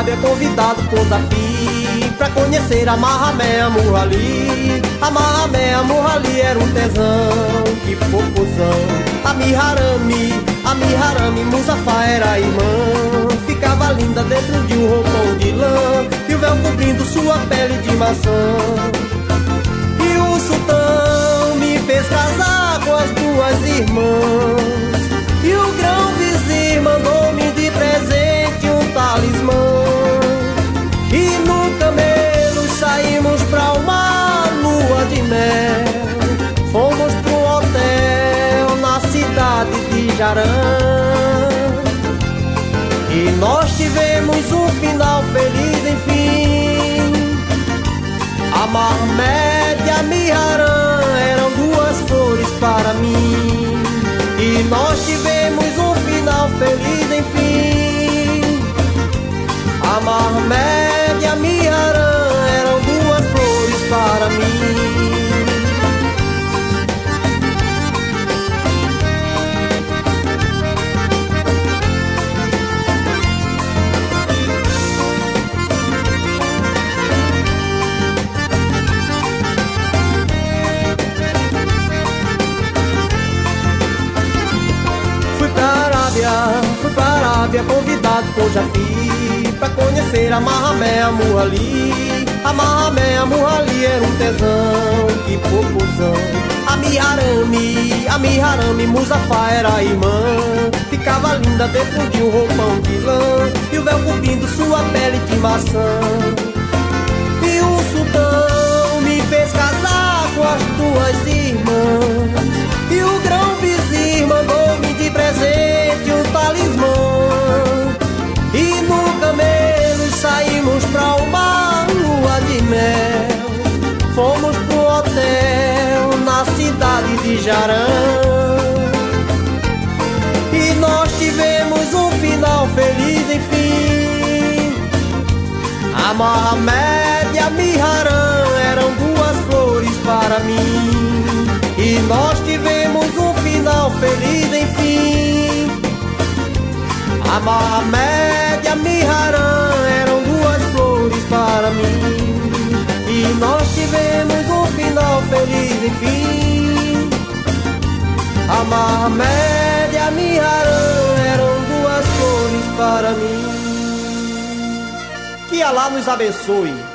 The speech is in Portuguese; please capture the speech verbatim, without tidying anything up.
Arábia, convidado por Zafi pra conhecer a Mahamé Murali. A Mahamé Murali era um tesão, que popozão. A Miharami, a Miharami Muzaffar era irmã. Ficava linda dentro de um roupão de lã e o véu cobrindo sua pele de maçã. E o sultão me fez casar com as duas irmãs. E o grão-vizir mandou-me de presente um talismã. E no camelo saímos pra uma lua de mel. Fomos pro hotel na cidade de Jarã. E nós tivemos um final feliz, enfim. A Mahamé e a Miharã eram duas flores para mim. E nós tivemos um final feliz, enfim. A Mahamé e a Miharã eram duas flores para mim. Fui pra Arábia, convidado por Zafi pra conhecer a Mahamé Murali. A Mahamé Murali era um tesão, que popozão. A Miharami, a Miharami Muzaffar era irmã. Ficava linda dentro de um roupão de lã e o véu cobrindo sua pele de maçã. E o sultão me fez casar com as duas irmãs. E o grão-vizir mandou-me de presente um talismã. E no camelo saímos pra uma lua de mel. Fomos pro hotel na cidade de Jarã. E nós tivemos um final feliz, enfim. A Mahamé e a Miharã eram duas flores para mim. E nós tivemos um final feliz, enfim. A Mahamé e a Miharã eram duas flores para mim. E nós tivemos um final feliz, enfim. A Mahamé e a Miharã eram duas flores para mim. Que Alá nos abençoe.